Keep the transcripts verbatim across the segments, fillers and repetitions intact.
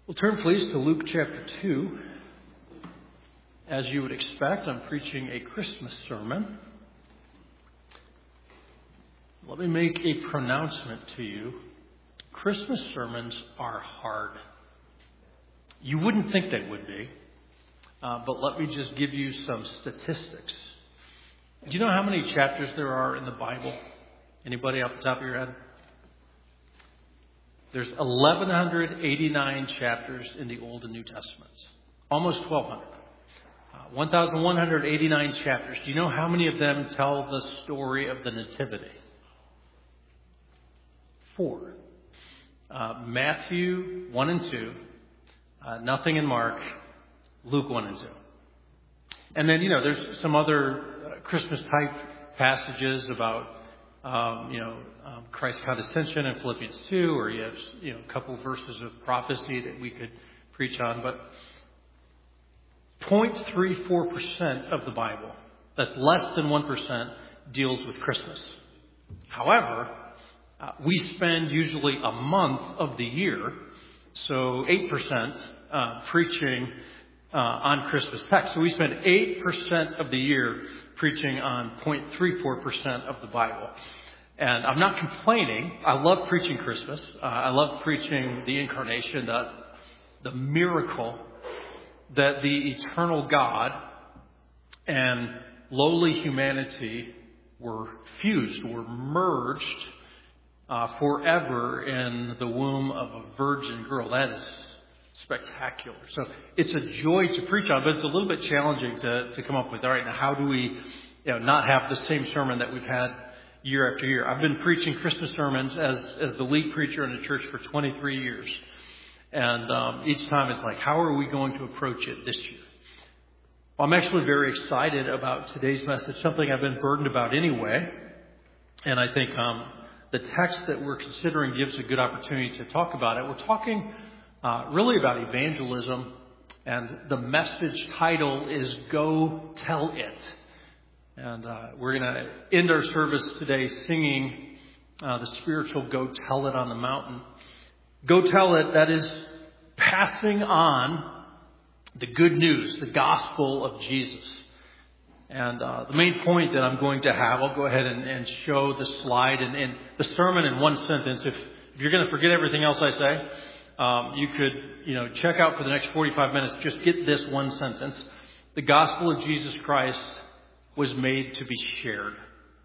Well, turn please to Luke chapter two. As you would expect, I'm preaching a Christmas sermon. Let me make a pronouncement to you. Christmas sermons are hard. You wouldn't think they would be, uh, but let me just give you some statistics. Do you know how many chapters there are in the Bible? Anybody off the top of your head? There's eleven eighty-nine chapters in the Old and New Testaments. Almost twelve hundred. Uh, one thousand one hundred eighty-nine chapters. Do you know how many of them tell the story of the Nativity? Four. Uh, Matthew one and two. Uh, nothing in Mark. Luke one and two. And then, you know, there's some other uh, Christmas-type passages about Um, you know, um, Christ's condescension in Philippians two, or you have, you know, a couple verses of prophecy that we could preach on. But zero point three four percent of the Bible, that's less than one percent, deals with Christmas. However, uh, we spend usually a month of the year, so eight percent, uh, preaching uh, on Christmas text. So we spend eight percent of the year preaching on zero point three four percent of the Bible. And I'm not complaining. I love preaching Christmas. Uh, I love preaching the incarnation, the, the miracle that the eternal God and lowly humanity were fused, were merged uh, forever in the womb of a virgin girl. That is spectacular. So it's a joy to preach on, but it's a little bit challenging to, to come up with. All right, now how do we, you know, not have the same sermon that we've had year after year? I've been preaching Christmas sermons as as the lead preacher in the church for twenty-three years, and um, each time it's like, how are we going to approach it this year? Well, I'm actually very excited about today's message. Something I've been burdened about anyway, and I think um, the text that we're considering gives a good opportunity to talk about it. We're talking Uh, really about evangelism, and the message title is Go Tell It. And uh, we're going to end our service today singing uh, the spiritual Go Tell It on the mountain. Go Tell It, that is passing on the good news, the gospel of Jesus. And uh, the main point that I'm going to have, I'll go ahead and, and show the slide and, and the sermon in one sentence. If, if you're going to forget everything else I say, Um, you could, you know, check out for the next forty-five minutes. Just get this one sentence. The gospel of Jesus Christ was made to be shared.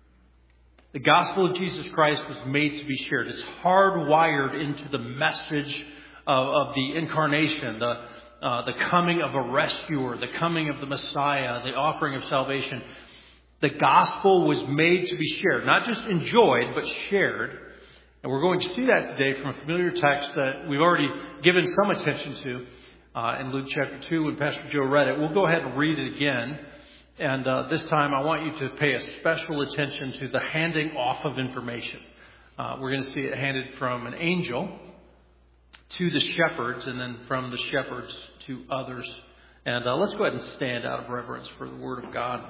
The gospel of Jesus Christ was made to be shared. It's hardwired into the message of, of the incarnation, the, uh, the coming of a rescuer, the coming of the Messiah, the offering of salvation. The gospel was made to be shared, not just enjoyed, but shared. And we're going to see that today from a familiar text that we've already given some attention to uh, in Luke chapter two when Pastor Joe read it. We'll go ahead and read it again. And uh, this time I want you to pay a special attention to the handing off of information. Uh, we're going to see it handed from an angel to the shepherds, and then from the shepherds to others. And uh, let's go ahead and stand out of reverence for the Word of God.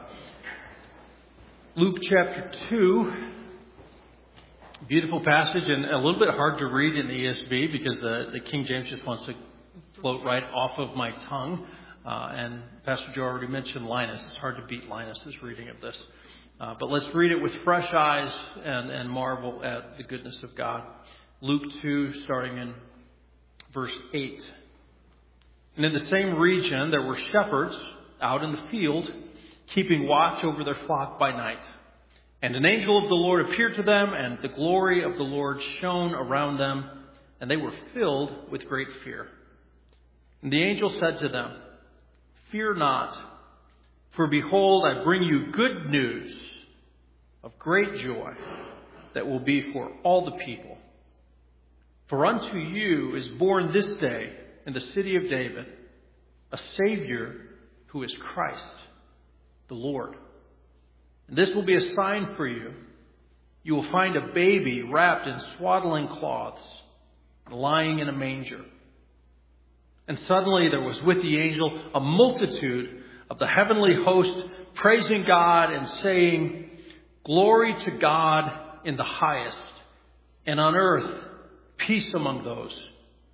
Luke chapter two. Beautiful passage, and a little bit hard to read in the E S V because the, the King James just wants to float right off of my tongue. Uh, and Pastor Joe already mentioned Linus. It's hard to beat Linus's reading of this. Uh, but let's read it with fresh eyes and, and marvel at the goodness of God. Luke two, starting in verse eight. And in the same region there were shepherds out in the field, keeping watch over their flock by night. And an angel of the Lord appeared to them, and the glory of the Lord shone around them, and they were filled with great fear. And the angel said to them, "Fear not, for behold, I bring you good news of great joy that will be for all the people. For unto you is born this day in the city of David a Savior who is Christ, the Lord. And this will be a sign for you. You will find a baby wrapped in swaddling cloths, lying in a manger." And suddenly there was with the angel a multitude of the heavenly host, praising God and saying, "Glory to God in the highest, and on earth peace among those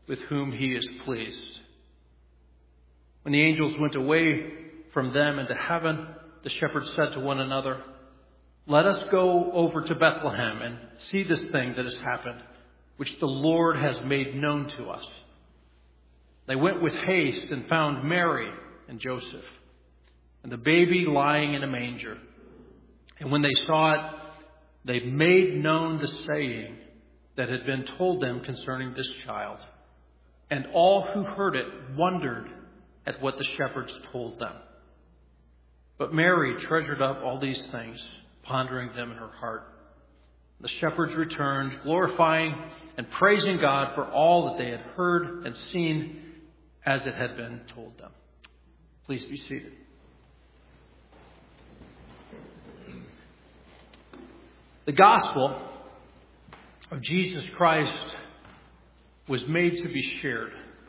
with whom he is pleased. When the angels went away from them into heaven, the shepherds said to one another, "Let us go over to Bethlehem and see this thing that has happened, which the Lord has made known to us." They went with haste and found Mary and Joseph, and the baby lying in a manger. And when they saw it, they made known the saying that had been told them concerning this child. And all who heard it wondered at what the shepherds told them. But Mary treasured up all these things, pondering them in her heart. The shepherds returned, glorifying and praising God for all that they had heard and seen as it had been told them. Please be seated. The gospel of Jesus Christ was made to be shared.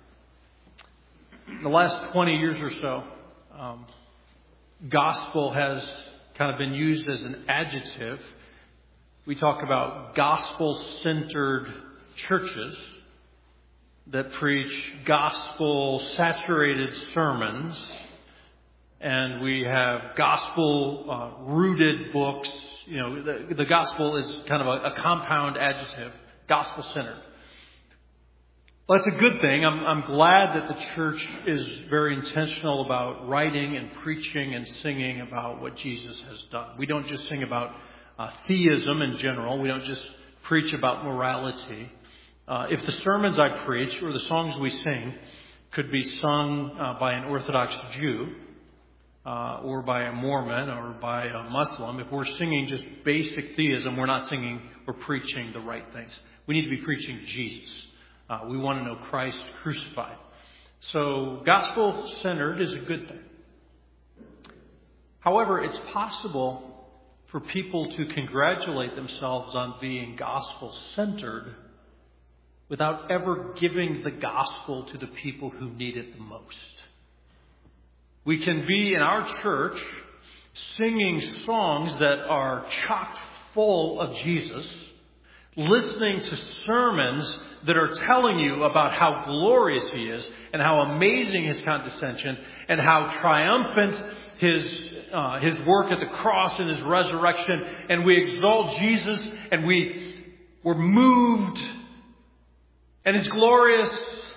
In the last twenty years or so, um, gospel has kind of been used as an adjective. We talk about gospel-centered churches that preach gospel-saturated sermons, and we have gospel-rooted books. You know, the, the gospel is kind of a, a compound adjective, gospel-centered. Well, that's a good thing. I'm, I'm glad that the church is very intentional about writing and preaching and singing about what Jesus has done. We don't just sing about uh, theism in general. We don't just preach about morality. Uh, if the sermons I preach or the songs we sing could be sung uh, by an Orthodox Jew uh, or by a Mormon or by a Muslim, if we're singing just basic theism, we're not singing or preaching the right things. We need to be preaching Jesus. Uh, we want to know Christ crucified. So gospel-centered is a good thing. However, it's possible for people to congratulate themselves on being gospel-centered without ever giving the gospel to the people who need it the most. We can be in our church singing songs that are chock full of Jesus, listening to sermons that are telling you about how glorious he is and how amazing his condescension and how triumphant his uh, his work at the cross and his resurrection. And we exalt Jesus and we we're moved and it's glorious.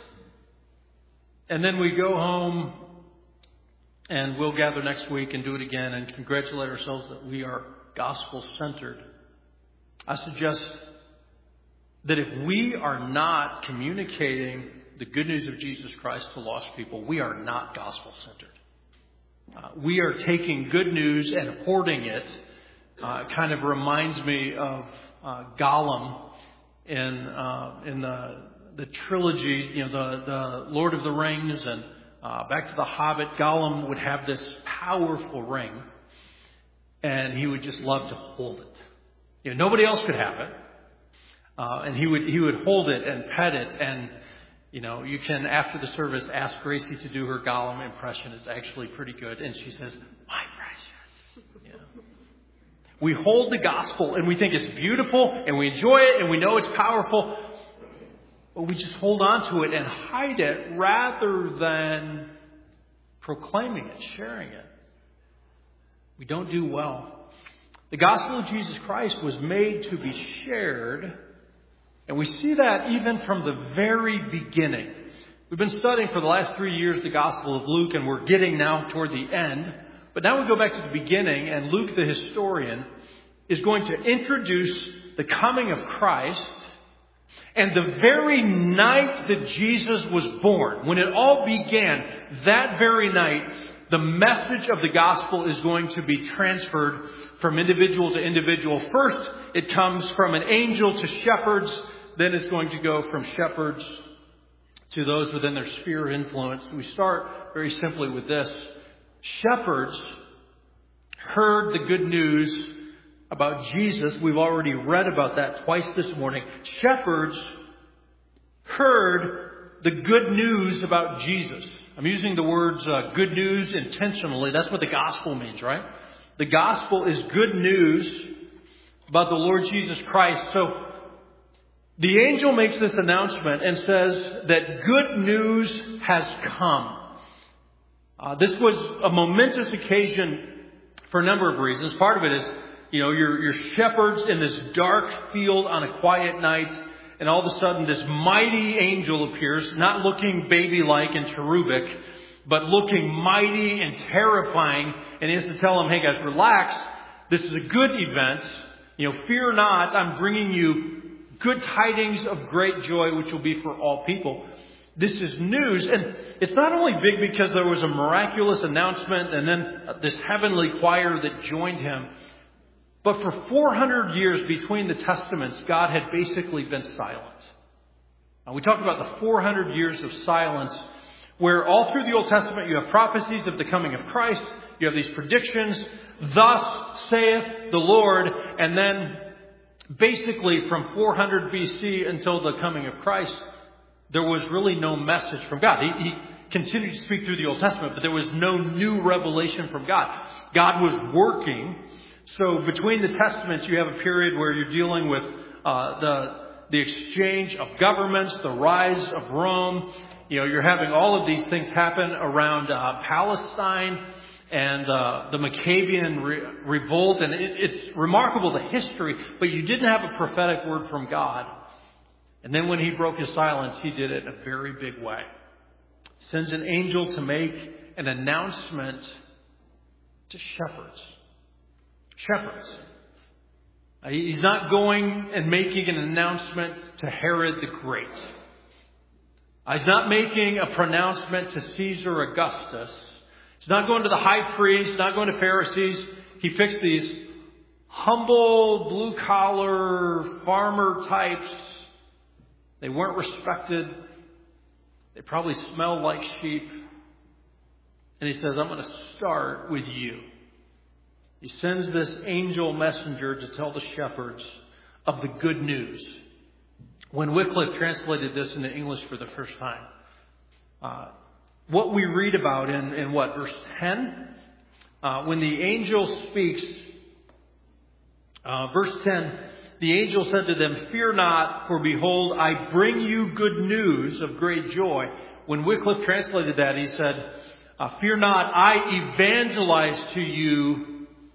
And then we go home and we'll gather next week and do it again and congratulate ourselves that we are gospel-centered. I suggest that if we are not communicating the good news of Jesus Christ to lost people, we are not gospel-centered. Uh, we are taking good news and hoarding it. Uh, it kind of reminds me of uh, Gollum in uh, in the the trilogy, you know, the the Lord of the Rings and uh, Back to the Hobbit. Gollum would have this powerful ring, and he would just love to hold it. You know, nobody else could have it. Uh, and he would he would hold it and pet it, and you know you can after the service ask Gracie to do her Gollum impression. It's actually pretty good, and she says, "My precious." You know. We hold the gospel and we think it's beautiful, and we enjoy it, and we know it's powerful, but we just hold on to it and hide it rather than proclaiming it, sharing it. We don't do well. The gospel of Jesus Christ was made to be shared. And we see that even from the very beginning. We've been studying for the last three years the Gospel of Luke, and we're getting now toward the end. But now we go back to the beginning, and Luke the historian is going to introduce the coming of Christ. And the very night that Jesus was born, when it all began, that very night, the message of the gospel is going to be transferred from individual to individual. First, it comes from an angel to shepherds. Then it's going to go from shepherds to those within their sphere of influence. We start very simply with this. Shepherds heard the good news about Jesus. We've already read about that twice this morning. Shepherds heard the good news about Jesus. I'm using the words uh, good news intentionally. That's what the gospel means, right? The gospel is good news about the Lord Jesus Christ. So The angel makes this announcement and says that good news has come. Uh, this was a momentous occasion for a number of reasons. Part of it is, you know, you're, you're shepherds in this dark field on a quiet night, and all of a sudden this mighty angel appears, not looking baby-like and cherubic, but looking mighty and terrifying, and he has to tell them, hey guys, relax. This is a good event. You know, fear not. I'm bringing you good tidings of great joy, which will be for all people. This is news. And it's not only big because there was a miraculous announcement and then this heavenly choir that joined him, but for four hundred years between the Testaments, God had basically been silent. Now, we talked about the four hundred years of silence, where all through the Old Testament you have prophecies of the coming of Christ. You have these predictions. Thus saith the Lord. And then basically from four hundred B C until the coming of Christ, there was really no message from God. He, he continued to speak through the Old Testament, but there was no new revelation from God. God was working. So between the Testaments, you have a period where you're dealing with uh, the the exchange of governments, the rise of Rome. You know, you're having all of these things happen around uh, Palestine and uh, the Maccabean re- revolt. And it, it's remarkable, the history, but you didn't have a prophetic word from God. And then when he broke his silence, he did it in a very big way. Sends an angel to make an announcement to shepherds. Shepherds. He's not going and making an announcement to Herod the Great. He's not making a pronouncement to Caesar Augustus. He's not going to the high priest, not going to Pharisees. He picks these humble, blue-collar, farmer types. They weren't respected. They probably smelled like sheep. And he says, I'm going to start with you. He sends this angel messenger to tell the shepherds of the good news. When Wycliffe translated this into English for the first time, uh, what we read about in, in what, verse ten? Uh, when the angel speaks, uh, verse ten, the angel said to them, fear not, for behold, I bring you good news of great joy. When Wycliffe translated that, he said, uh, fear not, I evangelize to you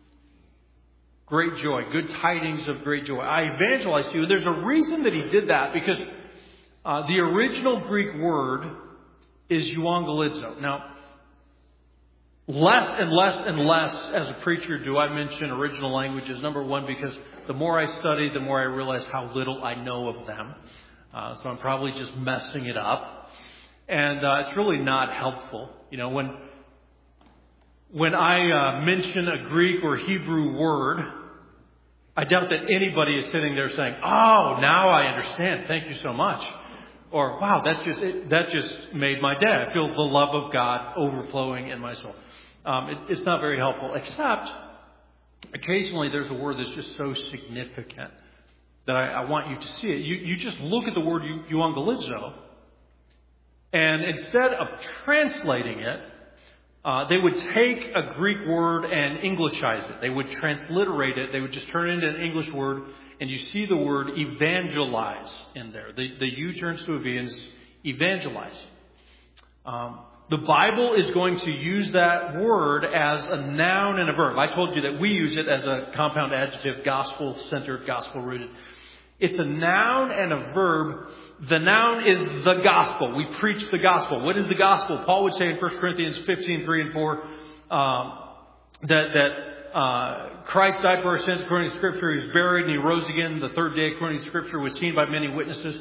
great joy, good tidings of great joy. I evangelize to you. There's a reason that he did that, because uh, the original Greek word is euangelizo. Now, less and less and less as a preacher do I mention original languages. Number one, because the more I study, the more I realize how little I know of them. Uh, so I'm probably just messing it up. And uh, it's really not helpful. You know, when when I uh, mention a Greek or Hebrew word, I doubt that anybody is sitting there saying, oh, now I understand. Thank you so much. Or, wow, that's just it, that just made my day. I feel the love of God overflowing in my soul. Um, it, it's not very helpful, except occasionally there's a word that's just so significant that I, I want you to see it. You, you just look at the word euangelizo, and instead of translating it, uh, they would take a Greek word and Englishize it. They would transliterate it. They would just turn it into an English word, and you see the word evangelize in there. The, the U turns to a V and is evangelize. Um, the Bible is going to use that word as a noun and a verb. I told you that we use it as a compound adjective, gospel-centered, gospel-rooted. It's a noun and a verb. The noun is the gospel. We preach the gospel. What is the gospel? Paul would say in First Corinthians fifteen, three and four, um, that, that uh, Christ died for our sins according to Scripture. He was buried and he rose again the third day according to Scripture, was seen by many witnesses.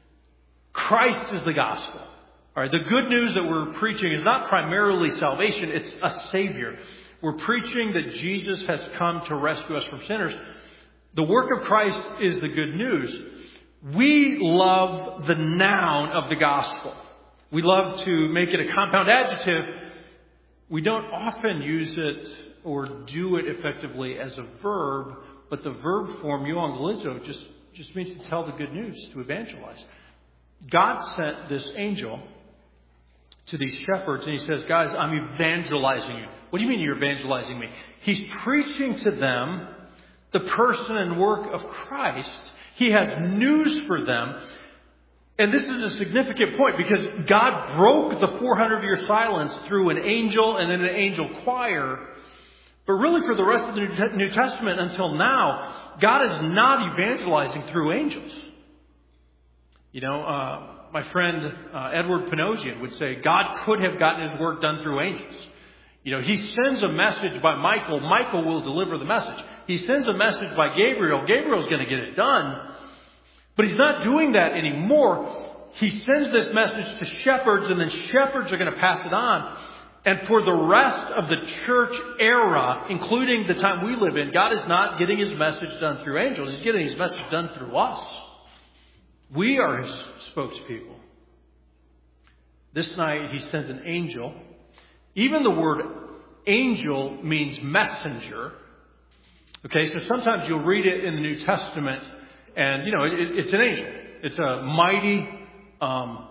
Christ is the gospel. All right, the good news that we're preaching is not primarily salvation. It's a Savior. We're preaching that Jesus has come to rescue us from sinners. The work of Christ is the good news. We love the noun of the gospel. We love to make it a compound adjective. We don't often use it or do it effectively as a verb, but the verb form, euangelizo, just, just means to tell the good news, to evangelize. God sent this angel to these shepherds, and he says, guys, I'm evangelizing you. What do you mean you're evangelizing me? He's preaching to them the person and work of Christ. He has news for them. And this is a significant point because God broke the four hundred year silence through an angel and then an angel choir. But really for the rest of the New Testament until now, God is not evangelizing through angels. You know, uh, my friend uh, Edward Panosian would say God could have gotten his work done through angels. You know, he sends a message by Michael. Michael will deliver the message. He sends a message by Gabriel. Gabriel's going to get it done. But he's not doing that anymore. He sends this message to shepherds, and then shepherds are going to pass it on. And for the rest of the church era, including the time we live in, God is not getting his message done through angels. He's getting his message done through us. We are his spokespeople. This night, he sends an angel. Even the word angel means messenger. Okay, so sometimes you'll read it in the New Testament, and, you know, it, it's an angel. It's a mighty, um,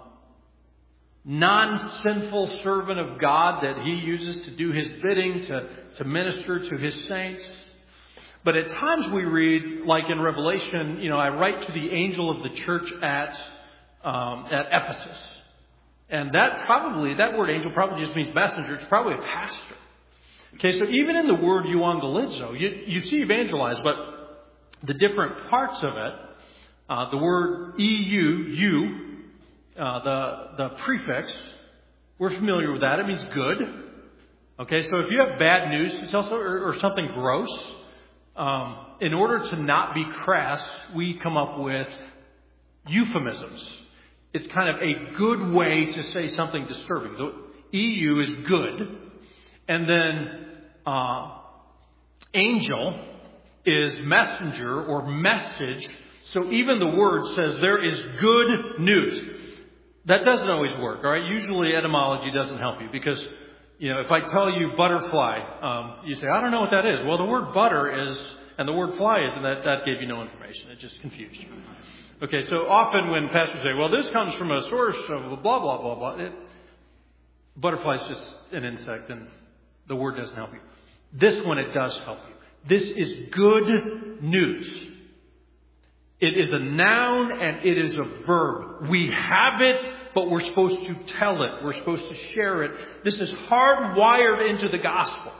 non-sinful servant of God that he uses to do his bidding, to, to minister to his saints. But at times we read, like in Revelation, you know, I write to the angel of the church at um, at Ephesus. And that probably, that word angel probably just means messenger. It's probably a pastor. Okay, so even in the word euangelizo, you, you see evangelize, but the different parts of it, uh, the word E U, you, uh, the, the prefix, we're familiar with that. It means good. Okay, so if you have bad news to tell or, or something gross, um, in order to not be crass, we come up with euphemisms. It's kind of a good way to say something disturbing. The E U is good. And then uh, angel is messenger or message. So even the word says there is good news. That doesn't always work, all right? Usually etymology doesn't help you because, you know, if I tell you butterfly, um, you say, I don't know what that is. Well, the word butter is, and the word fly is, and that, that gave you no information. It just confused you. Okay, so often when pastors say, well, this comes from a source of blah, blah, blah, blah, it, butterfly is just an insect, and the word doesn't help you. This one, it does help you. This is good news. It is a noun and it is a verb. We have it, but we're supposed to tell it. We're supposed to share it. This is hardwired into the gospel.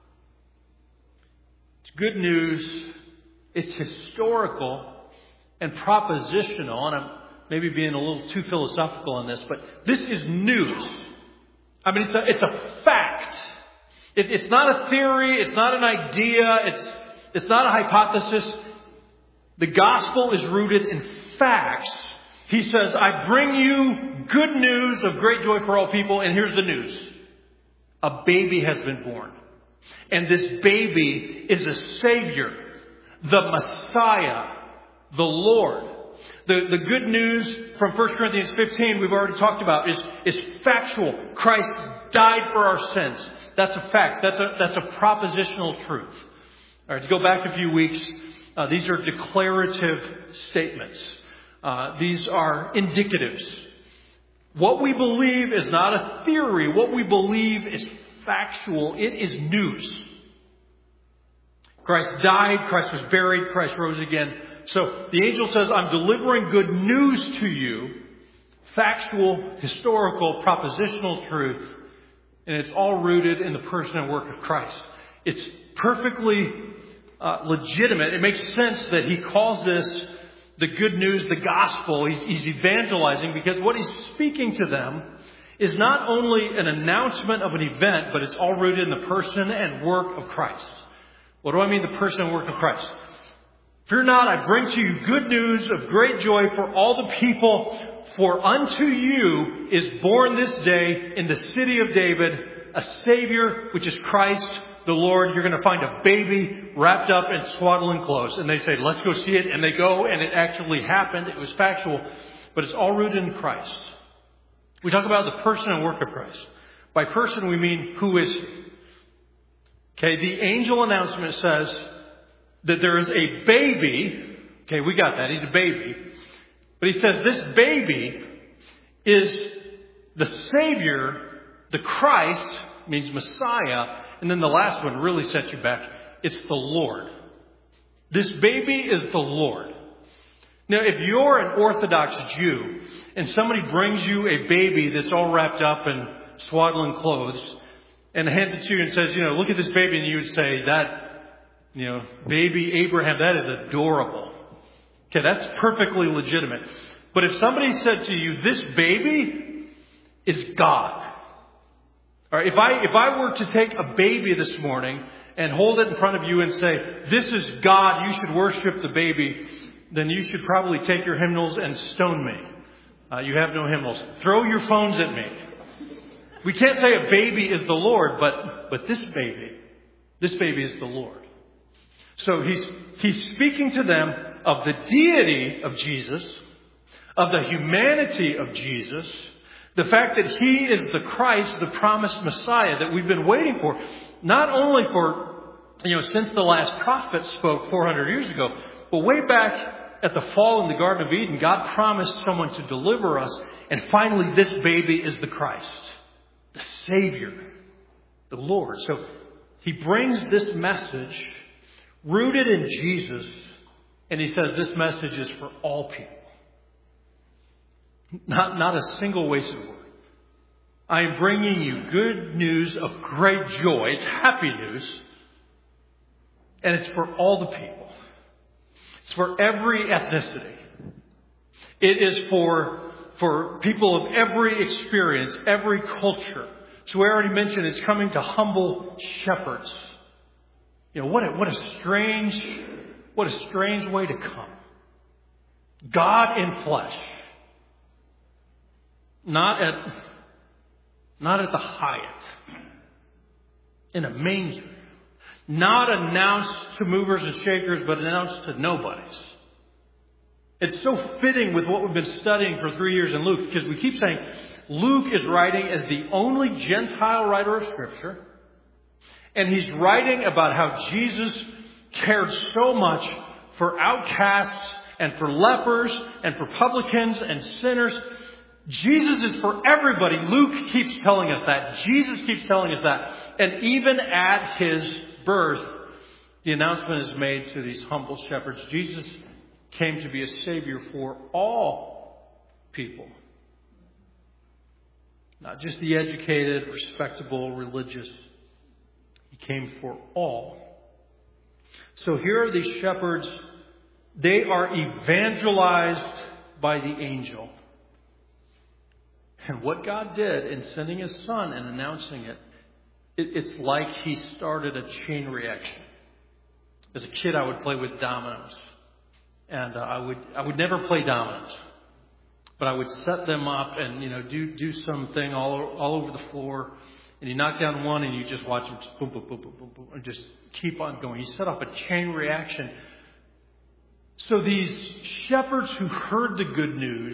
It's good news. It's historical and propositional, and I'm maybe being a little too philosophical on this, but this is news. I mean, it's a, it's a fact. It, it's not a theory. It's not an idea. It's, it's not a hypothesis. The gospel is rooted in facts. He says, I bring you good news of great joy for all people, and here's the news. A baby has been born. And this baby is a Savior, the Messiah, the Lord. The, the good news from First Corinthians fifteen we've already talked about is, is factual. Christ died for our sins. That's a fact. That's a, that's a propositional truth. All right, to go back a few weeks, uh, these are declarative statements. Uh, these are indicatives. What we believe is not a theory. What we believe is factual. It is news. Christ died. Christ was buried. Christ rose again. So the angel says, I'm delivering good news to you. Factual, historical, propositional truth. And it's all rooted in the person and work of Christ. It's perfectly uh, legitimate. It makes sense that he calls this the good news, the gospel. He's, he's evangelizing because what he's speaking to them is not only an announcement of an event, but it's all rooted in the person and work of Christ. What do I mean, the person and work of Christ? Fear not, I bring to you good news of great joy for all the people. For unto you is born this day in the city of David a Savior, which is Christ the Lord. You're going to find a baby wrapped up in swaddling clothes. And they say, let's go see it. And they go, and it actually happened. It was factual, but it's all rooted in Christ. We talk about the person and work of Christ. By person, we mean, who is he? Okay, the angel announcement says that there is a baby. Okay, we got that. He's a baby. But he says this baby is the Savior, the Christ, means Messiah. And then the last one really sets you back. It's the Lord. This baby is the Lord. Now, if you're an Orthodox Jew and somebody brings you a baby that's all wrapped up in swaddling clothes and hands it to you and says, you know, look at this baby, and you would say, that, you know, baby Abraham, that is adorable. Okay, that's perfectly legitimate. But if somebody said to you, this baby is God. All right, if I, if I were to take a baby this morning and hold it in front of you and say, this is God, you should worship the baby, then you should probably take your hymnals and stone me. Uh, you have no hymnals. Throw your phones at me. We can't say a baby is the Lord, but, but this baby, this baby is the Lord. So he's, he's speaking to them of the deity of Jesus, of the humanity of Jesus, the fact that he is the Christ, the promised Messiah that we've been waiting for, not only for, you know, since the last prophet spoke four hundred years ago, but way back at the fall in the Garden of Eden, God promised someone to deliver us, and finally this baby is the Christ, the Savior, the Lord. So he brings this message rooted in Jesus, and he says this message is for all people. Not, not a single wasted word. I am bringing you good news of great joy. It's happy news. And it's for all the people. It's for every ethnicity. It is for, for people of every experience, every culture. So we already mentioned it's coming to humble shepherds. You know, what a, what a strange, what a strange way to come. God in flesh. Not at, not at the Hyatt. In a manger. Not announced to movers and shakers, but announced to nobodies. It's so fitting with what we've been studying for three years in Luke, because we keep saying Luke is writing as the only Gentile writer of Scripture. And he's writing about how Jesus cared so much for outcasts and for lepers and for publicans and sinners. Jesus is for everybody. Luke keeps telling us that. Jesus keeps telling us that. And even at his birth, the announcement is made to these humble shepherds. Jesus came to be a Savior for all people. Not just the educated, respectable, religious. He came for all. So here are these shepherds. They are evangelized by the angel. And what God did in sending His Son and announcing it, it, it's like He started a chain reaction. As a kid, I would play with dominoes. And uh, I would I would never play dominoes. But I would set them up and, you know, do do something all, all over the floor. And you knock down one and you just watch them just boom, boom, boom, boom, boom, boom, and just keep on going. You set off a chain reaction. So these shepherds who heard the good news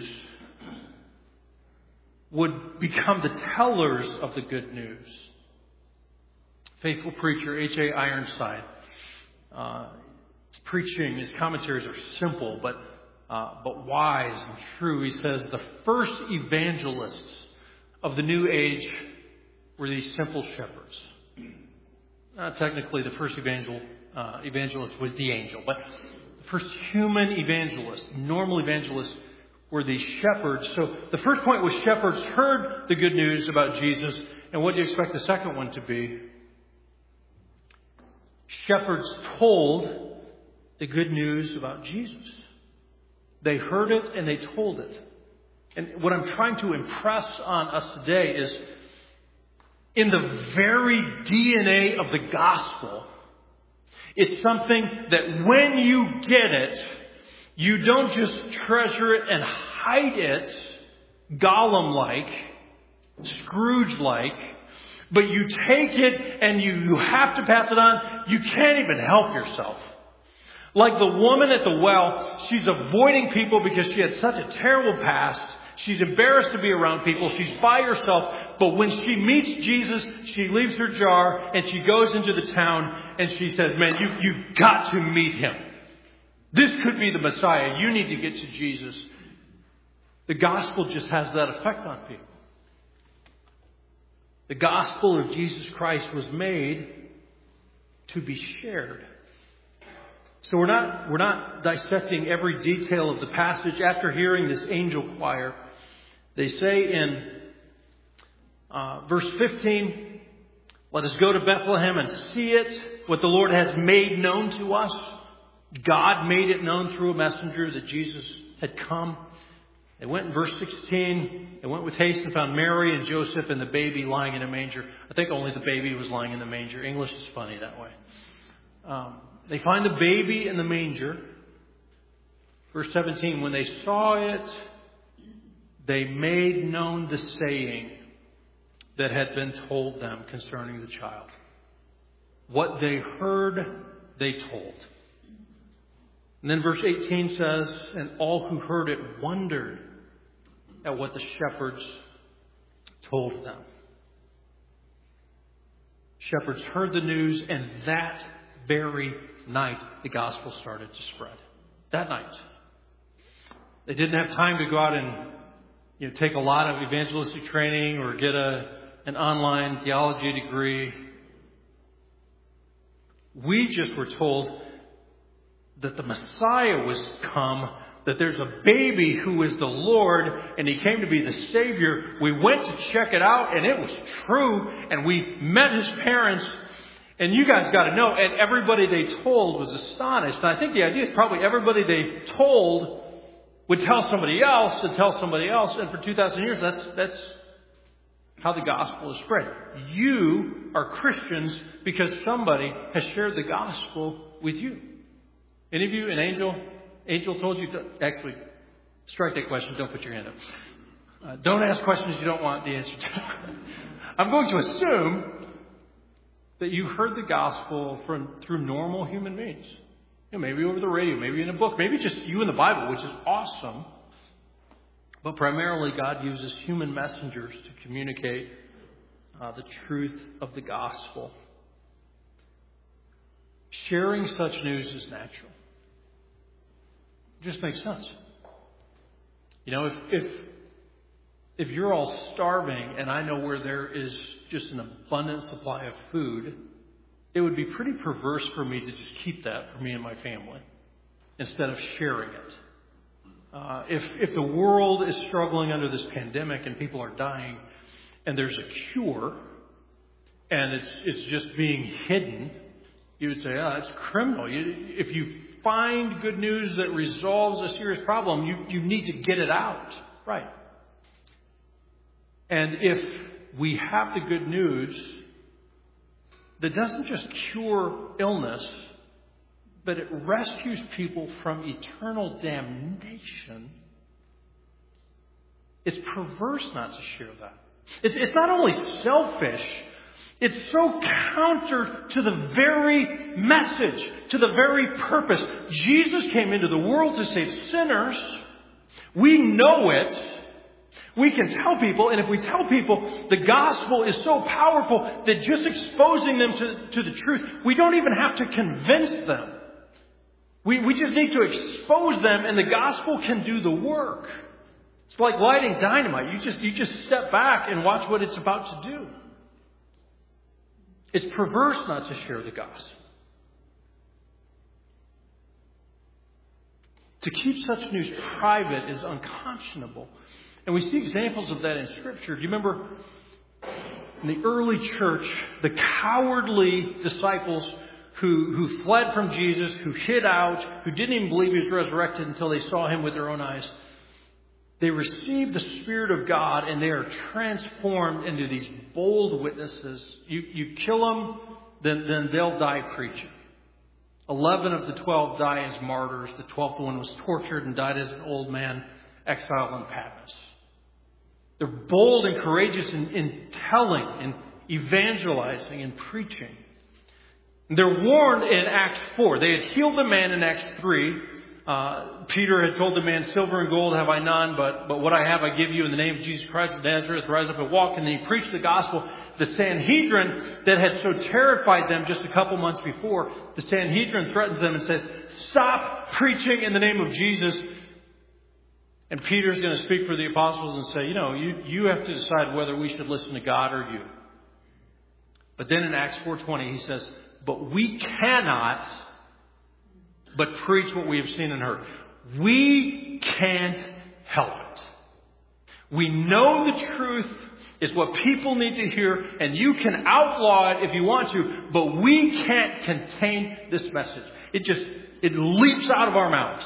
would become the tellers of the good news. Faithful preacher H A Ironside, uh, his preaching, his commentaries are simple but uh, but wise and true. He says the first evangelists of the new age were these simple shepherds. Uh, technically, the first evangel uh, evangelist was the angel, but the first human evangelist, normal evangelist, were these shepherds. So the first point was shepherds heard the good news about Jesus. And what do you expect the second one to be? Shepherds told the good news about Jesus. They heard it and they told it. And what I'm trying to impress on us today is in the very D N A of the gospel, it's something that when you get it, you don't just treasure it and hide it, Gollum-like, Scrooge-like, but you take it and you, you have to pass it on. You can't even help yourself. Like the woman at the well, she's avoiding people because she had such a terrible past. She's embarrassed to be around people. She's by herself. But when she meets Jesus, she leaves her jar and she goes into the town and she says, man, you, you've got to meet him. This could be the Messiah. You need to get to Jesus. The gospel just has that effect on people. The gospel of Jesus Christ was made to be shared. So we're not, we're not dissecting every detail of the passage. After hearing this angel choir, they say in uh, verse fifteen, let us go to Bethlehem and see it, what the Lord has made known to us. God made it known through a messenger that Jesus had come. They went in verse sixteen, they went with haste and found Mary and Joseph and the baby lying in a manger. I think only the baby was lying in the manger. English is funny that way. Um, they find the baby in the manger. Verse seventeen, when they saw it, they made known the saying that had been told them concerning the child. What they heard, they told. And then verse eighteen says, and all who heard it wondered at what the shepherds told them. Shepherds heard the news, and that very night the gospel started to spread. That night. They didn't have time to go out and you know, take a lot of evangelistic training or get a an online theology degree. We just were told that the Messiah was come, that there's a baby who is the Lord, and He came to be the Savior. We went to check it out, and it was true, and we met His parents. And you guys got to know, and everybody they told was astonished. And I think the idea is probably everybody they told would tell somebody else and tell somebody else. And for two thousand years, that's that's how the gospel is spread. You are Christians because somebody has shared the gospel with you. Any of you, an angel, angel told you to, actually, strike that question, don't put your hand up. Uh, don't ask questions you don't want the answer to. I'm going to assume that you heard the gospel from through normal human means. You know, maybe over the radio, maybe in a book, maybe just you in the Bible, which is awesome. But primarily, God uses human messengers to communicate uh, the truth of the gospel. Sharing such news is natural. It just makes sense. You know, if if if you're all starving and I know where there is just an abundant supply of food, it would be pretty perverse for me to just keep that for me and my family instead of sharing it. Uh, if if the world is struggling under this pandemic and people are dying and there's a cure and it's it's just being hidden, you would say, oh, that's criminal. You, if you find good news that resolves a serious problem, you, you need to get it out. Right. And if we have the good news that doesn't just cure illness, but it rescues people from eternal damnation, it's perverse not to share that. It's, it's not only selfish, it's so counter to the very message, to the very purpose. Jesus came into the world to save sinners. We know it. We can tell people, and if we tell people the gospel is so powerful that just exposing them to, to the truth, we don't even have to convince them. We, we just need to expose them, and the gospel can do the work. It's like lighting dynamite. You just, you just step back and watch what it's about to do. It's perverse not to share the gospel. To keep such news private is unconscionable. And we see examples of that in Scripture. Do you remember in the early church, the cowardly disciples who, who fled from Jesus, who hid out, who didn't even believe He was resurrected until they saw Him with their own eyes? They receive the Spirit of God and they are transformed into these bold witnesses. You, you kill them, then, then they'll die preaching. Eleven of the twelve die as martyrs. The twelfth one was tortured and died as an old man, exiled in Patmos. They're bold and courageous in, in telling and evangelizing and preaching. They're warned in Acts four. They had healed the man in Acts three. Uh, Peter had told the man, silver and gold have I none, but, but what I have I give you in the name of Jesus Christ of Nazareth. Rise up and walk. And then he preached the gospel. The Sanhedrin that had so terrified them just a couple months before, the Sanhedrin threatens them and says, stop preaching in the name of Jesus. And Peter's going to speak for the apostles and say, you know, you, you have to decide whether we should listen to God or you. But then in Acts four twenty, he says, but we cannot but preach what we have seen and heard. We can't help it. We know the truth is what people need to hear, and you can outlaw it if you want to, but we can't contain this message. It just, it leaps out of our mouths.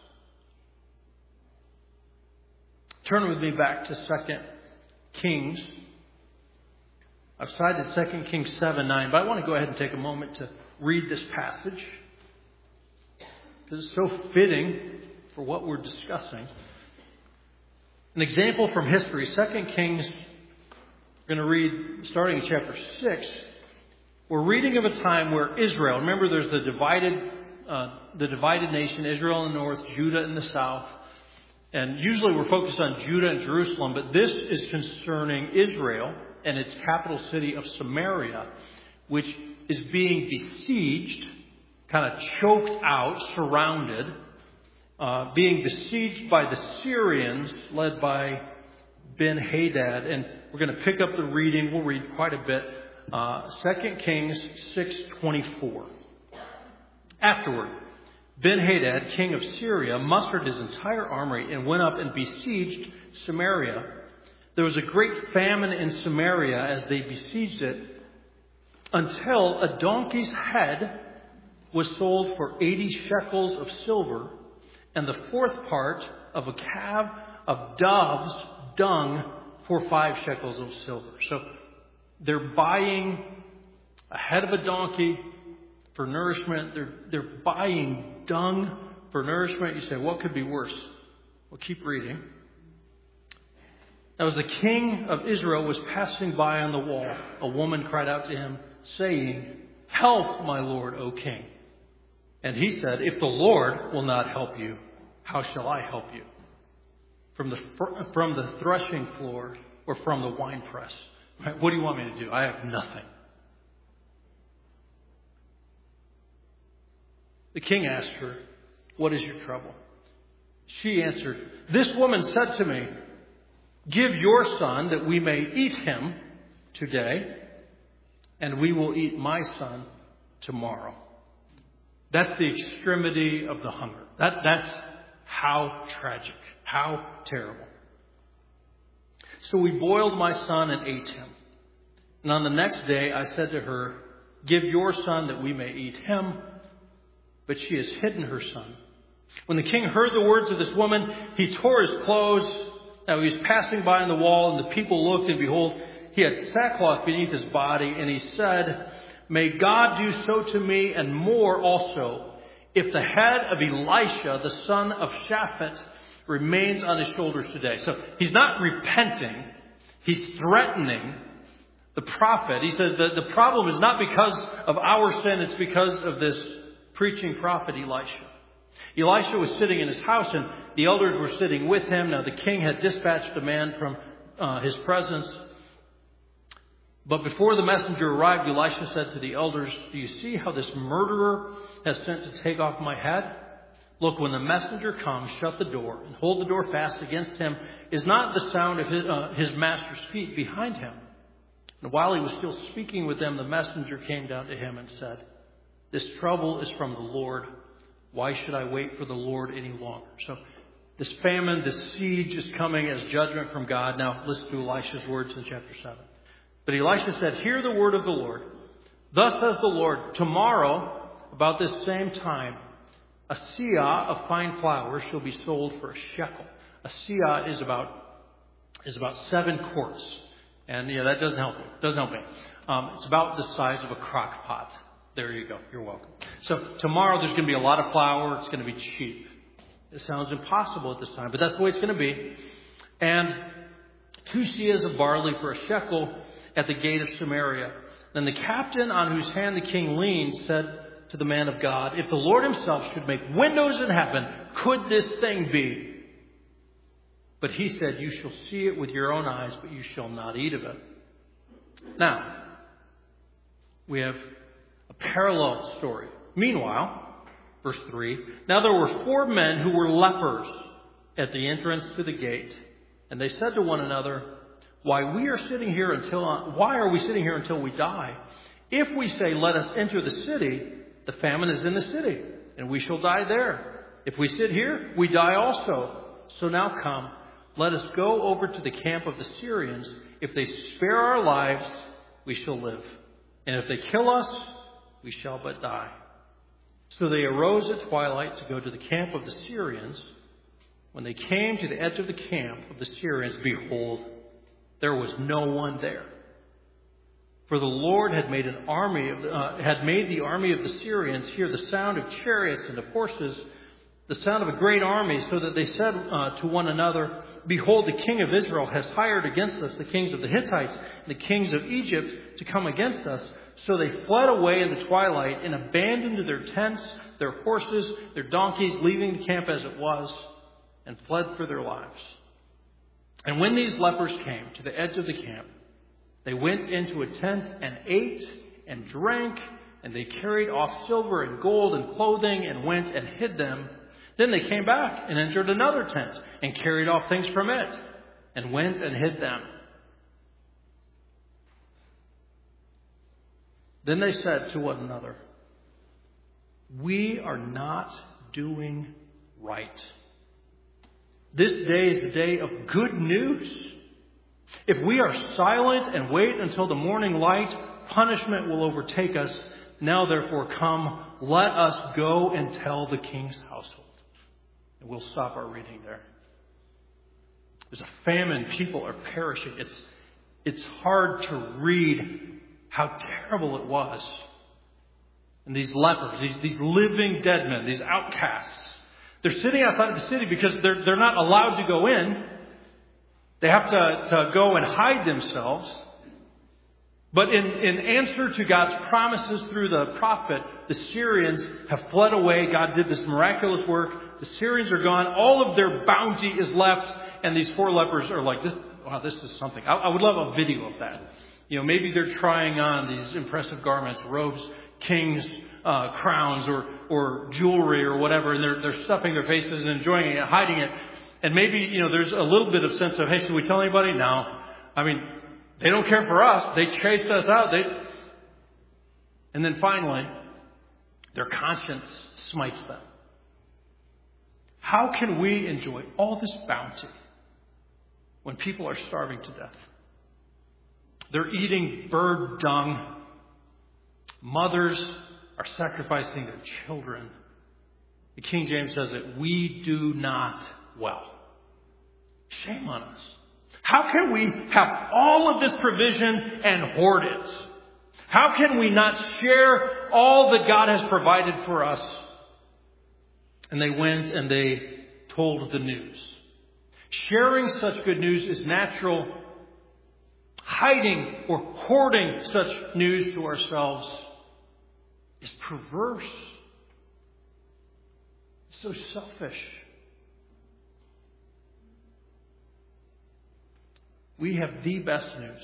Turn with me back to Second Kings. I've cited Second Kings seven nine, but I want to go ahead and take a moment to read this passage, because it's so fitting for what we're discussing. An example from history, Second Kings, we're going to read starting in chapter six. We're reading of a time where Israel, remember there's the divided, uh, the divided nation, Israel in the north, Judah in the south. And usually we're focused on Judah and Jerusalem, but this is concerning Israel and its capital city of Samaria, which is being besieged, kind of choked out, surrounded, uh, being besieged by the Syrians led by Ben-Hadad. And we're going to pick up the reading. We'll read quite a bit. Uh, Second Kings six twenty-four. Afterward, Ben-Hadad, king of Syria, mustered his entire army and went up and besieged Samaria. There was a great famine in Samaria as they besieged it, until a donkey's head was sold for eighty shekels of silver, and the fourth part of a calf of dove's dung for five shekels of silver. So they're buying a head of a donkey for nourishment. They're, they're buying dung for nourishment. You say, what could be worse? Well, keep reading. Now, as the king of Israel was passing by on the wall, a woman cried out to him, saying, "Help, my lord, O king." And he said, "If the Lord will not help you, how shall I help you? From the from the threshing floor or from the winepress? Right? What do you want me to do? I have nothing." The king asked her, "What is your trouble?" She answered, "This woman said to me, 'Give your son that we may eat him today, and we will eat my son tomorrow.'" That's the extremity of the hunger. That, that's how tragic, how terrible. "So we boiled my son and ate him. And on the next day I said to her, 'Give your son that we may eat him.' But she has hidden her son." When the king heard the words of this woman, he tore his clothes. Now he was passing by on the wall, and the people looked, and behold, he had sackcloth beneath his body. And he said, "May God do so to me, and more also, if the head of Elisha, the son of Shaphat, remains on his shoulders today." So he's not repenting. He's threatening the prophet. He says that the problem is not because of our sin. It's because of this preaching prophet Elisha. Elisha was sitting in his house, and the elders were sitting with him. Now the king had dispatched a man from uh, his presence. But before the messenger arrived, Elisha said to the elders, "Do you see how this murderer has sent to take off my head? Look, when the messenger comes, shut the door and hold the door fast against him. Is not the sound of his, uh, his master's feet behind him?" And while he was still speaking with them, the messenger came down to him and said, "This trouble is from the Lord. Why should I wait for the Lord any longer?" So this famine, this siege is coming as judgment from God. Now listen to Elisha's words in chapter seven. But Elisha said, "Hear the word of the Lord. Thus says the Lord, tomorrow, about this same time, a seah of fine flour shall be sold for a shekel." A seah is about is about seven quarts. And yeah, that doesn't help me. Doesn't help me. Um, it's about the size of a crock pot. There you go. You're welcome. So tomorrow there's going to be a lot of flour. It's going to be cheap. It sounds impossible at this time, but that's the way it's going to be. And two seahs of barley for a shekel at the gate of Samaria. Then the captain on whose hand the king leaned said to the man of God, "If the Lord himself should make windows in heaven, could this thing be?" But he said, "You shall see it with your own eyes, but you shall not eat of it." Now, we have a parallel story. Meanwhile, verse three, "Now there were four men who were lepers at the entrance to the gate. And they said to one another, 'Why we are sitting here until, why are we sitting here until we die? If we say, let us enter the city, the famine is in the city, and we shall die there. If we sit here, we die also. So now come, let us go over to the camp of the Syrians. If they spare our lives, we shall live. And if they kill us, we shall but die. So they arose at twilight to go to the camp of the Syrians. When they came to the edge of the camp of the Syrians, behold, there was no one there. For the Lord had made an army of the, uh, had made the army of the Syrians hear the sound of chariots and of horses, the sound of a great army, so that they said uh, to one another, behold, the king of Israel has hired against us the kings of the Hittites and the kings of Egypt to come against us. So they fled away in the twilight and abandoned their tents, their horses, their donkeys, leaving the camp as it was, and fled for their lives. And when these lepers came to the edge of the camp, they went into a tent and ate and drank, and they carried off silver and gold and clothing and went and hid them. Then they came back and entered another tent and carried off things from it and went and hid them. Then they said to one another, we are not doing right. This day is a day of good news. If we are silent and wait until the morning light, punishment will overtake us. Now therefore come, let us go and tell the king's household. And we'll stop our reading there. There's a famine. People are perishing. It's, it's hard to read how terrible it was. And these lepers, these, these living dead men, these outcasts, they're sitting outside of the city because they're, they're not allowed to go in. They have to, to go and hide themselves. But in, in answer to God's promises through the prophet, the Syrians have fled away. God did this miraculous work. The Syrians are gone. All of their bounty is left. And these four lepers are like, this, wow, this is something. I, I would love a video of that. You know, maybe they're trying on these impressive garments, robes, kings, uh, crowns, or, or jewelry or whatever. And they're, they're stuffing their faces and enjoying it, hiding it. And maybe, you know, there's a little bit of sense of, hey, should we tell anybody? No. I mean, they don't care for us. They chased us out. They... And then finally, their conscience smites them. How can we enjoy all this bounty when people are starving to death? They're eating bird dung. Mothers are sacrificing their children. The King James says that we do not well. Shame on us. How can we have all of this provision and hoard it? How can we not share all that God has provided for us? And they went and they told the news. Sharing such good news is natural. Hiding or hoarding such news to ourselves is perverse. It's so selfish. We have the best news.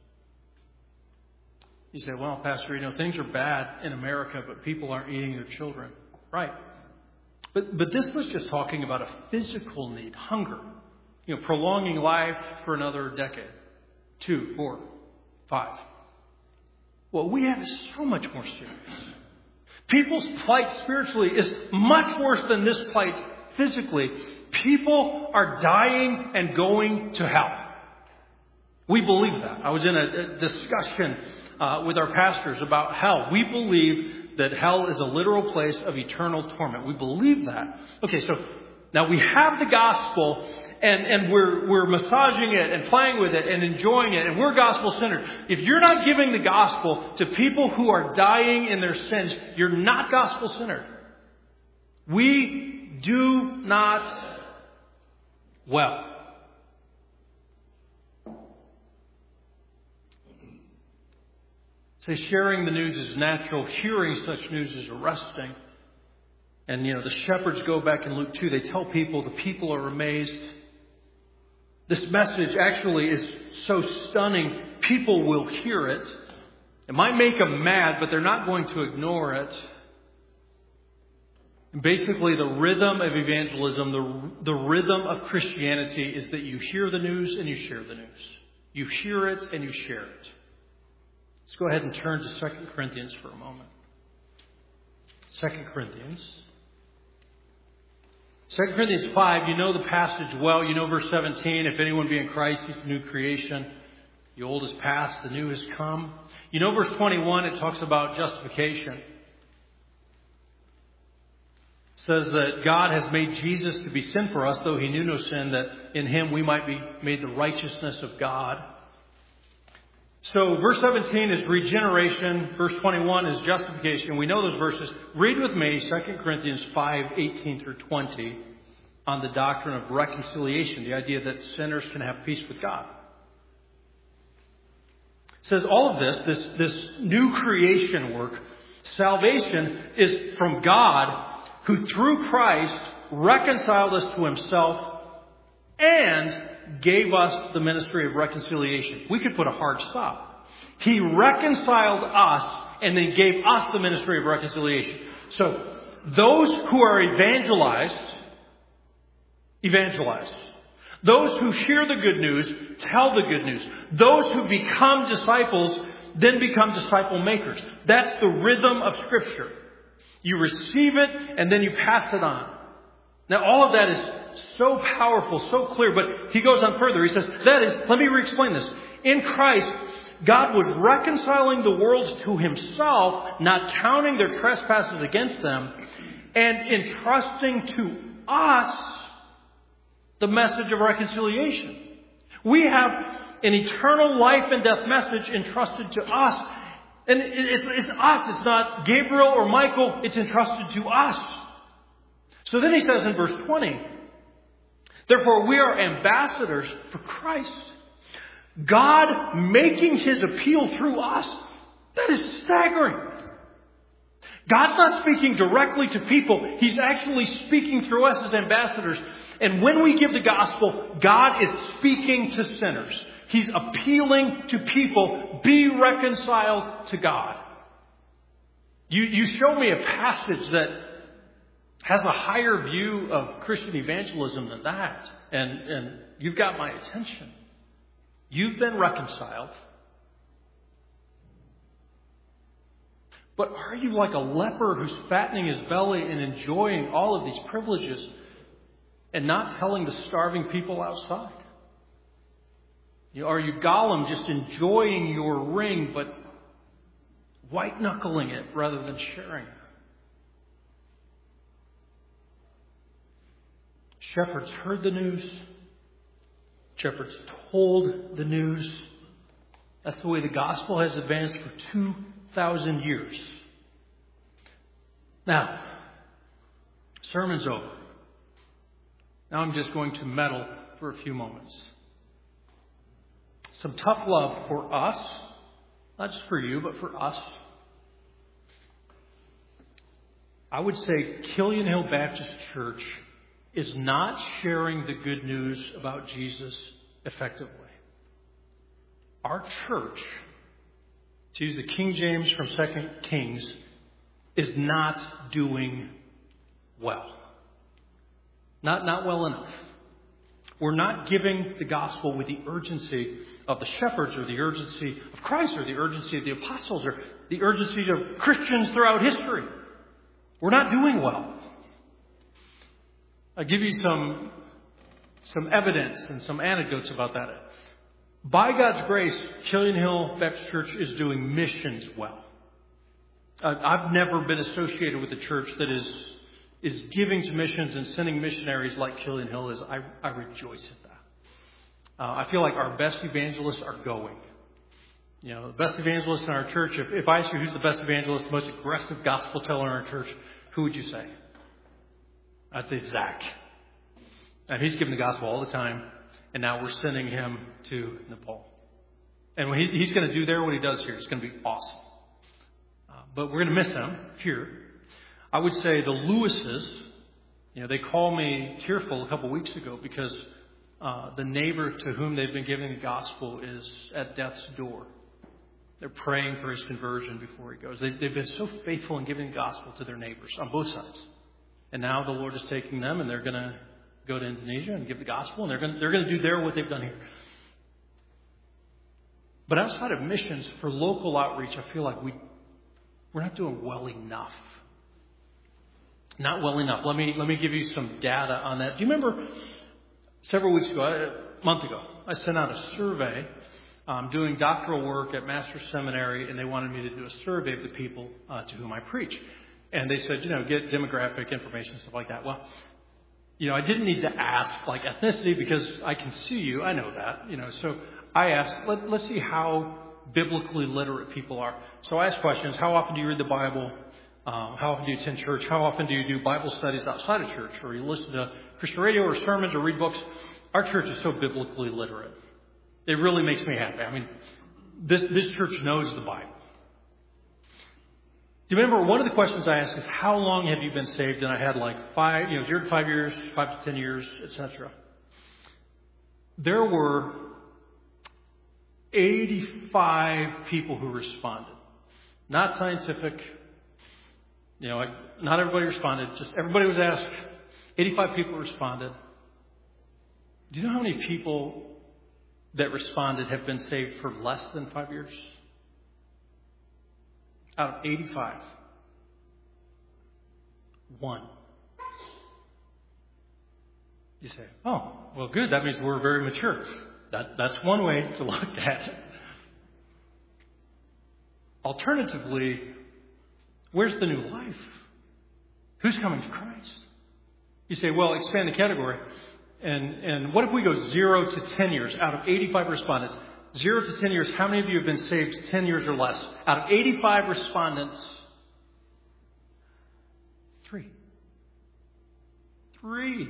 You say, well, Pastor, you know, things are bad in America, but people aren't eating their children. Right. But but this was just talking about a physical need, hunger. You know, prolonging life for another decade. Two, four, five. What we have is so much more serious. People's plight spiritually is much worse than this plight physically. People are dying and going to hell. We believe that. I was in a, a discussion uh, with our pastors about hell. We believe that hell is a literal place of eternal torment. We believe that. Okay, so now we have the gospel, and, and we're we're massaging it and playing with it and enjoying it, and we're gospel-centered. If you're not giving the gospel to people who are dying in their sins, you're not gospel-centered. We do not well. Say sharing the news is natural. Hearing such news is arresting. And, you know, the shepherds go back in Luke two. They tell people, the people are amazed. This message actually is so stunning, people will hear it. It might make them mad, but they're not going to ignore it. And basically, the rhythm of evangelism, the, the rhythm of Christianity is that you hear the news and you share the news. You hear it and you share it. Let's go ahead and turn to Second Corinthians for a moment. Second Corinthians Second Corinthians five, you know the passage well. You know verse seventeen, if anyone be in Christ, he's a new creation. The old is past, the new has come. You know verse twenty-one, it talks about justification. It says that God has made Jesus to be sin for us, though he knew no sin, that in him we might be made the righteousness of God. So verse seventeen is regeneration. Verse twenty-one is justification. We know those verses. Read with me Second Corinthians five, eighteen through twenty on the doctrine of reconciliation, the idea that sinners can have peace with God. It says all of this, this, this new creation work, salvation is from God, who through Christ reconciled us to himself and gave us the ministry of reconciliation. We could put a hard stop. He reconciled us and then gave us the ministry of reconciliation. So those who are evangelized, evangelize. Those who hear the good news, tell the good news. Those who become disciples, then become disciple makers. That's the rhythm of Scripture. You receive it and then you pass it on. Now all of that is so powerful, so clear, but he goes on further. He says, that is, let me re-explain this. In Christ, God was reconciling the world to himself, not counting their trespasses against them, and entrusting to us the message of reconciliation. We have an eternal life and death message entrusted to us. And it's, it's us. It's not Gabriel or Michael. It's entrusted to us. So then he says in verse twenty, therefore we are ambassadors for Christ, God making his appeal through us. That is staggering. God's not speaking directly to people. He's actually speaking through us as ambassadors. And when we give the gospel, God is speaking to sinners. He's appealing to people. Be reconciled to God. You, you show me a passage that has a higher view of Christian evangelism than that. And, and you've got my attention. You've been reconciled. But are you like a leper who's fattening his belly and enjoying all of these privileges and not telling the starving people outside? You know, are you Gollum just enjoying your ring but white-knuckling it rather than sharing it? Shepherds heard the news. Shepherds told the news. That's the way the gospel has advanced for two thousand years. Now, sermon's over. Now I'm just going to meddle for a few moments. Some tough love for us, not just for you, but for us. I would say Killian Hill Baptist Church is not sharing the good news about Jesus effectively. Our church, to use the King James from Second Kings, is not doing well. Not, not well enough. We're not giving the gospel with the urgency of the shepherds or the urgency of Christ or the urgency of the apostles or the urgency of Christians throughout history. We're not doing well. I'll give you some, some evidence and some anecdotes about that. By God's grace, Killian Hill Baptist Church is doing missions well. Uh, I've never been associated with a church that is is giving to missions and sending missionaries like Killian Hill is. I, I rejoice at that. Uh, I feel like our best evangelists are going. You know, the best evangelist in our church, if, if I ask you who's the best evangelist, the most aggressive gospel teller in our church, who would you say? I'd say Zach. And he's giving the gospel all the time. And now we're sending him to Nepal. And when he's, he's going to do there what he does here. It's going to be awesome. Uh, but we're going to miss him here. I would say the Lewises, you know, they called me tearful a couple weeks ago because uh, the neighbor to whom they've been giving the gospel is at death's door. They're praying for his conversion before he goes. They, they've been so faithful in giving the gospel to their neighbors on both sides. And now the Lord is taking them and they're going to go to Indonesia and give the gospel, and they're going to, they're going to do there what they've done here. But outside of missions, for local outreach, I feel like we, we're not doing well enough. Not well enough. Let me let me give you some data on that. Do you remember several weeks ago, a month ago, I sent out a survey. I'm doing doctoral work at Master's Seminary, and they wanted me to do a survey of the people uh, to whom I preach. And they said, you know, get demographic information, stuff like that. Well, you know, I didn't need to ask, like, ethnicity because I can see you. I know that, you know. So I asked, let, let's see how biblically literate people are. So I asked questions. How often do you read the Bible? Um, how often do you attend church? How often do you do Bible studies outside of church? Or you listen to Christian radio or sermons or read books? Our church is so biblically literate. It really makes me happy. I mean, this, this church knows the Bible. Do you remember one of the questions I asked is, how long have you been saved? And I had like five, you know, zero to five years, five to ten years, et cetera. There were eighty-five people who responded. Not scientific. You know, like, not everybody responded. Just everybody was asked. eighty-five people responded. Do you know how many people that responded have been saved for less than five years? Out of eighty-five. One. You say, oh, well, good. That means we're very mature. That, that's one way to look at it. Alternatively, where's the new life? Who's coming to Christ? You say, well, expand the category. And, and what if we go zero to ten years out of eighty-five respondents? Zero to ten years, how many of you have been saved ten years or less? Out of eighty-five respondents, three. Three.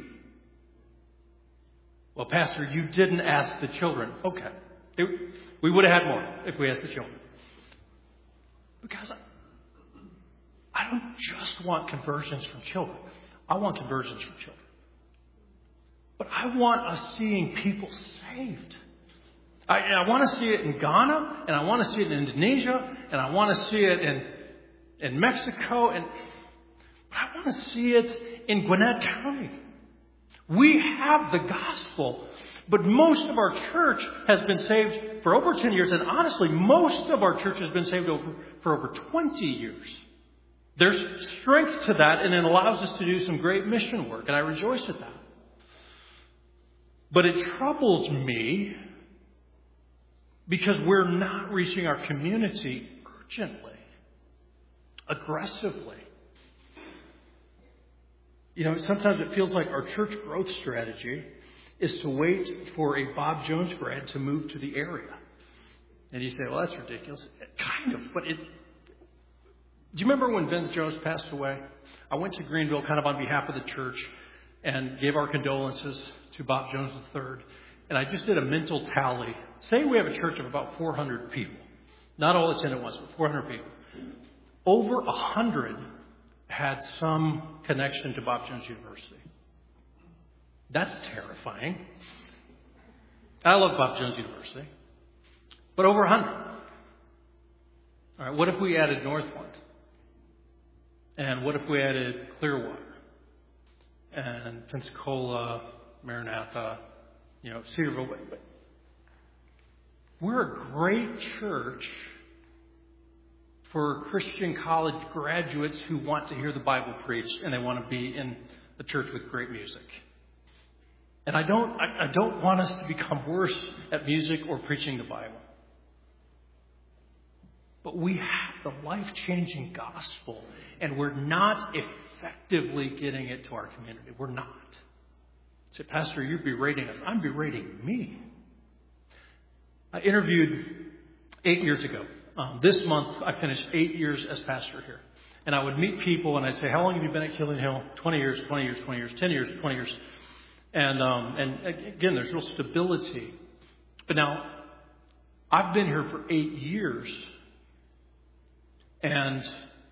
Well, Pastor, you didn't ask the children. Okay. It, we would have had more if we asked the children. Because I, I don't just want conversions from children. I want conversions from children. But I want us seeing people saved. I, I want to see it in Ghana, and I want to see it in Indonesia, and I want to see it in in Mexico, and but I want to see it in Gwinnett County. We have the gospel, but most of our church has been saved for over ten years, and honestly, most of our church has been saved over, for over twenty years. There's strength to that, and it allows us to do some great mission work, and I rejoice at that. But it troubles me because we're not reaching our community urgently, aggressively. You know, sometimes it feels like our church growth strategy is to wait for a Bob Jones grad to move to the area. And you say, well, that's ridiculous. Kind of, but it... Do you remember when Vince Jones passed away? I went to Greenville kind of on behalf of the church and gave our condolences to Bob Jones the third. And I just did a mental tally. Say we have a church of about four hundred people. Not all attended once, but four hundred people. Over one hundred had some connection to Bob Jones University. That's terrifying. I love Bob Jones University. But over one hundred. All right, what if we added Northland? And what if we added Clearwater? And Pensacola, Maranatha, you know, Cedarville. We're a great church for Christian college graduates who want to hear the Bible preached and they want to be in a church with great music. And I don't, I, I don't want us to become worse at music or preaching the Bible. But we have the life-changing gospel, and we're not effectively getting it to our community. We're not. Say, Pastor, you're berating us. I'm berating me. I interviewed eight years ago. Um, this month, I finished eight years as pastor here. And I would meet people, and I'd say, how long have you been at Killing Hill? twenty years, twenty years, twenty years, ten years, twenty years. And, um, and again, there's real stability. But now, I've been here for eight years. And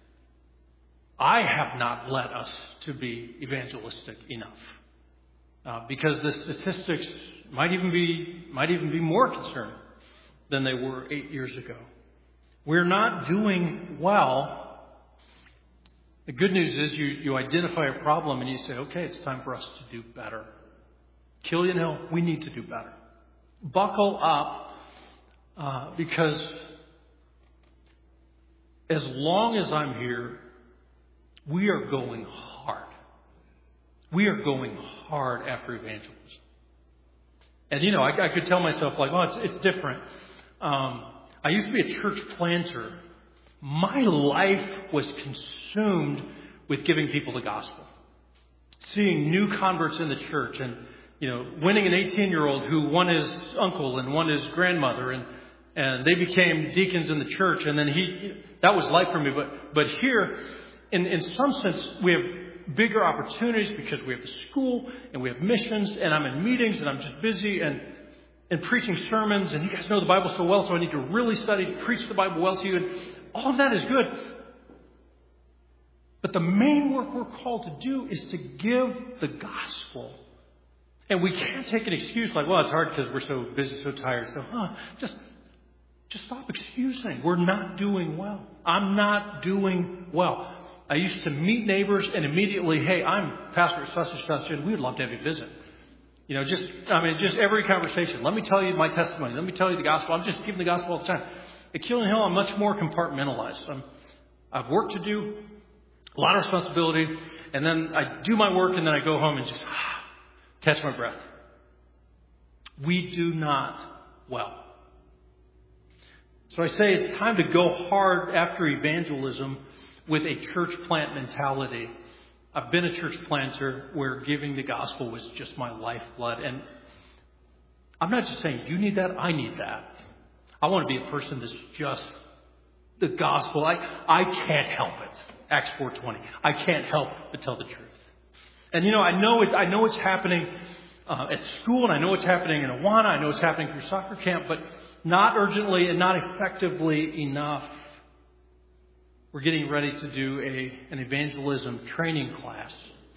I have not led us to be evangelistic enough. Uh, because the statistics might even be might even be more concerning than they were eight years ago. We're not doing well. The good news is you, you identify a problem and you say, okay, it's time for us to do better. Killian Hill, we need to do better. Buckle up uh, because as long as I'm here, we are going hard. We are going hard after evangelism. And, you know, I, I could tell myself, like, well, it's, it's different. Um, I used to be a church planter. My life was consumed with giving people the gospel. Seeing new converts in the church and, you know, winning an eighteen-year-old who won his uncle and won his grandmother, and, and they became deacons in the church. And then he, that was life for me. But, but here, in, in some sense, we have bigger opportunities because we have the school and we have missions, and I'm in meetings and I'm just busy and, and preaching sermons, and you guys know the Bible so well, so I need to really study to preach the Bible well to you. And all of that is good. But the main work we're called to do is to give the gospel. And we can't take an excuse like, well, it's hard because we're so busy, so tired. So, huh, just, just stop excusing. We're not doing well. I'm not doing well. I used to meet neighbors and immediately, hey, I'm pastor at such and such, and we would love to have you visit. You know, just, I mean, just every conversation. Let me tell you my testimony. Let me tell you the gospel. I'm just giving the gospel all the time. At Killian Hill, I'm much more compartmentalized. I'm, I have work to do, a lot of responsibility, and then I do my work, and then I go home and just ah, catch my breath. We do not well. So I say it's time to go hard after evangelism with a church plant mentality. I've been a church planter where giving the gospel was just my lifeblood. And I'm not just saying you need that, I need that. I want to be a person that's just the gospel. I, I can't help it. Acts four twenty. I can't help but tell the truth. And you know, I know it, I know it's happening uh, at school, and I know it's happening in Awana. I know it's happening through soccer camp, but not urgently and not effectively enough. We're getting ready to do a an evangelism training class.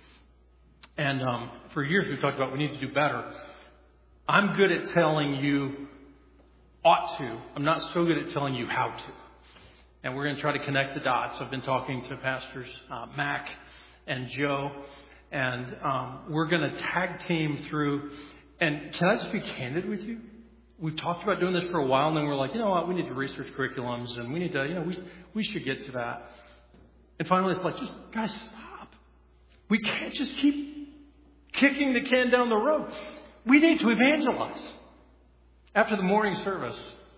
And um, for years we've talked about we need to do better. I'm good at telling you ought to. I'm not so good at telling you how to. And we're going to try to connect the dots. I've been talking to Pastors uh, Mac and Joe. And um, we're going to tag team through. And can I just be candid with you? We've talked about doing this for a while, and then we're like, you know what, we need to research curriculums, and we need to, you know, we we should get to that. And finally, it's like, just, guys, stop. We can't just keep kicking the can down the road. We need to evangelize. After the morning service,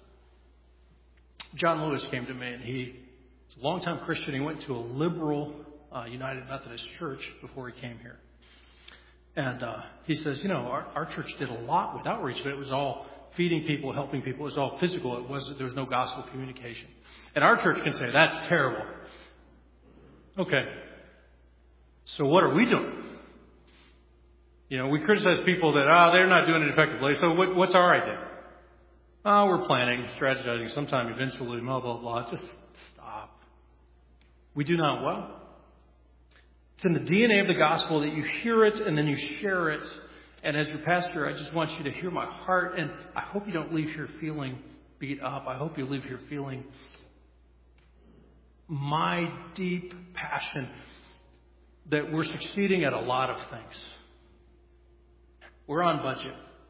John Lewis came to me, and he, he's a longtime Christian. He went to a liberal uh, United Methodist church before he came here. And uh, he says, you know, our, our church did a lot with outreach, but it was all feeding people, helping people. It was all physical. It was there was no gospel communication. And our church can say, that's terrible. Okay. So what are we doing? You know, we criticize people that, oh, they're not doing it effectively. So what, what's our idea? Oh, we're planning, strategizing, sometime eventually, blah, blah, blah. Just stop. We do not well. It's in the D N A of the gospel that you hear it and then you share it. And as your pastor, I just want you to hear my heart. And I hope you don't leave here feeling beat up. I hope you leave here feeling my deep passion that we're succeeding at a lot of things. We're on budget.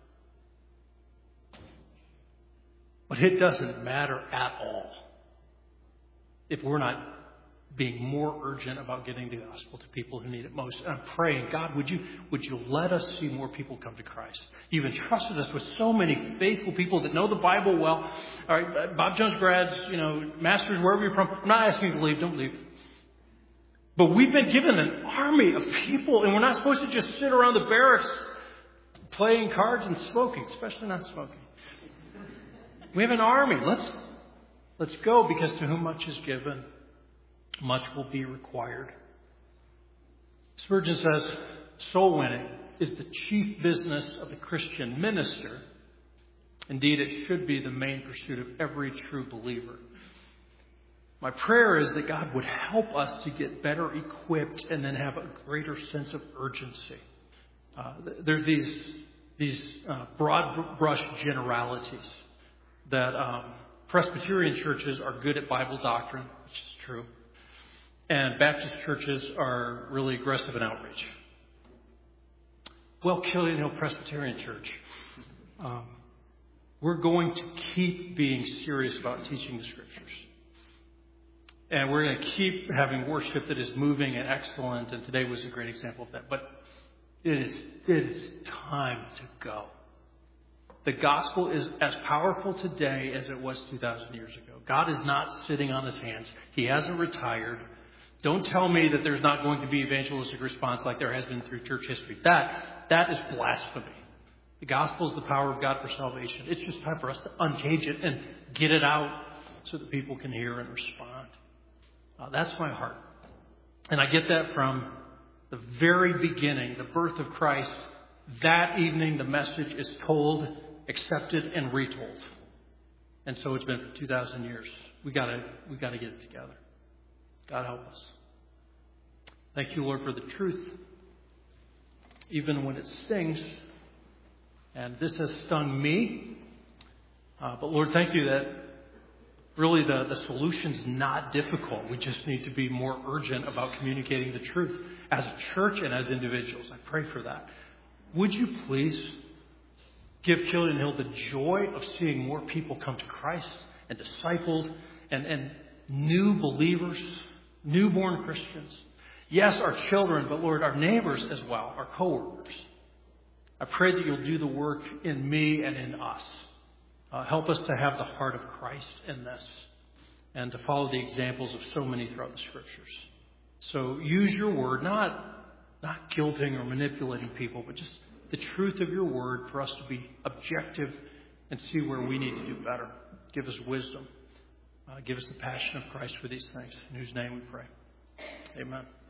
But it doesn't matter at all if we're not being more urgent about getting the gospel to people who need it most. And I'm praying, God, would you would you let us see more people come to Christ? You've entrusted us with so many faithful people that know the Bible well. All right, Bob Jones grads, you know, masters, wherever you're from. I'm not asking you to leave. Don't leave. But we've been given an army of people, and we're not supposed to just sit around the barracks playing cards and smoking, especially not smoking. We have an army. Let's let's go, because to whom much is given, much will be required. Spurgeon says, soul winning is the chief business of the Christian minister. Indeed, it should be the main pursuit of every true believer. My prayer is that God would help us to get better equipped and then have a greater sense of urgency. Uh, there's these, these uh, broad brush generalities that um, Presbyterian churches are good at Bible doctrine, which is true. And Baptist churches are really aggressive in outreach. Well, Killian Hill Presbyterian Church, um, we're going to keep being serious about teaching the Scriptures. And we're going to keep having worship that is moving and excellent. And today was a great example of that. But It is, it is time to go. The gospel is as powerful today as it was two thousand years ago. God is not sitting on his hands. He hasn't retired. Don't tell me that there's not going to be evangelistic response like there has been through church history. That, that is blasphemy. The gospel is the power of God for salvation. It's just time for us to uncage it and get it out so that people can hear and respond. Uh, that's my heart. And I get that from the very beginning, the birth of Christ. That evening, the message is told, accepted, and retold. And so it's been for two thousand years. We gotta, we gotta get it together. God help us. Thank you, Lord, for the truth, even when it stings. And this has stung me. Uh, but Lord, thank you that really the, the solution's not difficult. We just need to be more urgent about communicating the truth as a church and as individuals. I pray for that. Would you please give Killian Hill the joy of seeing more people come to Christ and discipled and, and new believers, newborn Christians. Yes, our children, but Lord, our neighbors as well, our coworkers. I pray that you'll do the work in me and in us. Uh, help us to have the heart of Christ in this and to follow the examples of so many throughout the Scriptures. So use your word, not, not guilting or manipulating people, but just the truth of your word for us to be objective and see where we need to do better. Give us wisdom. Uh, give us the passion of Christ for these things. In whose name we pray. Amen.